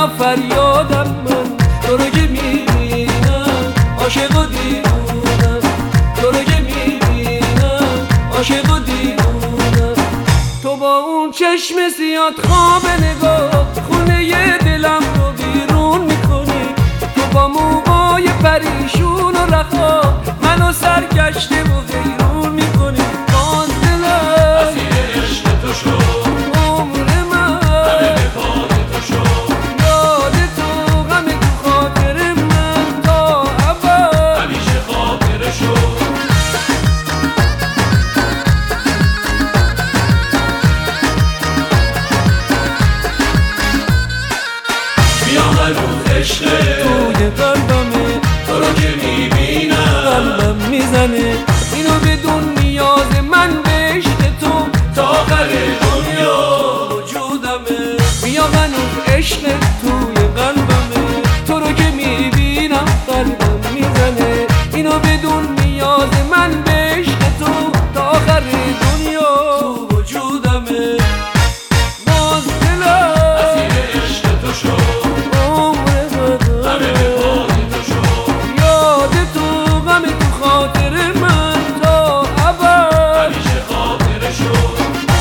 بیا فریادم من تو رو که میبینم عاشق و دیوونم تو رو که میبینم عاشق و دیوونم تو با اون چشم سیاد خواب نگاه خونه دلم رو بیرون میکنی تو با موهای پریشون و رخا منو سرگشته و حیرون میکنی باز دلم اسیر عشق تو شد عمر من همه به پای تو شد یاد تو غم تو خاطر من تا ابد همیشه خاطره شد بیا هنوز عشقه توی قلبمه تو رو که میبینم قلبم میزنه اینو بدون نیاز من به عشق تو تا آخر دنیا وجودمه بیا هنوز عشق توی قلبمه تو رو که میبینم قلبم میزنه اینو بدون نیاز من به عشق تو تا آخر دنیا تو وجودمه باز دلم اسیر عشق تو شد عمر من همه به پای تو شد یاد تو غم تو خاطر من تا ابد همیشه خاطره شد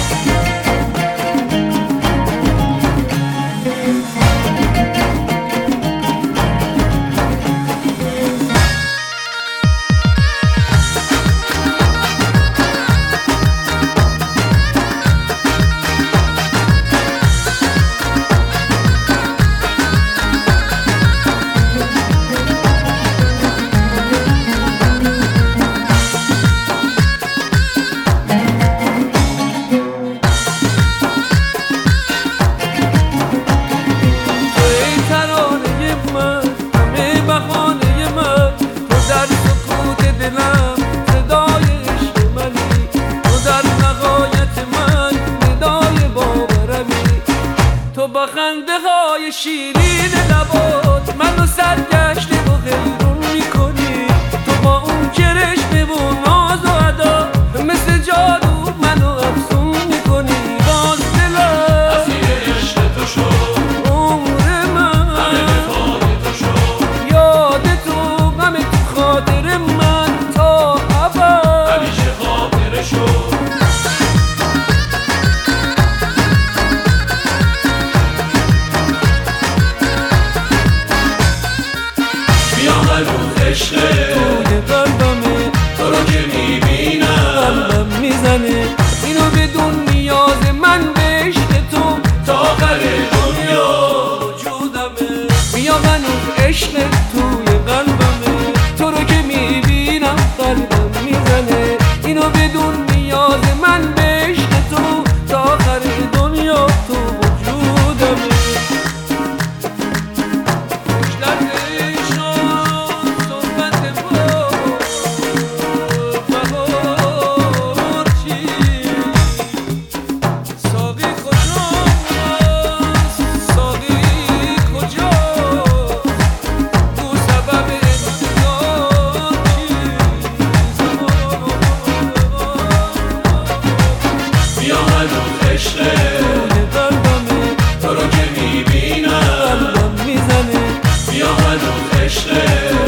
ای ترانه من همه بهانه من تو در سکوت دلم صدای عشق منی تو در نهایت من ندای باورمی تو با خنده های شیرین لبات منو سرگشته و حیرون میکنی تو با اون کرشمه و ناز و ادا مثل جادو منو افسون میکنی باز دلم اسیر عشق تو شد عمر من همه به پای تو شد یاد تو غم تو خاطر من تا ابد همیشه خاطره شد بیا هنوز عشقه توی قلبمه تو رو که میبینم قلبم میزنه اینو بدون نیاز من به عشق تو تا آخر دنیا وجودمه بیا هنوز عشق توی قلبمه تو رو که میبینم قلبم میزنه اینو بدون نیاز من به عشق تو تا آخر دنیا تو وجودمه بیا هنوز عشقه تو رو که میبینم قلبم میزنه بیا هنوز عشقه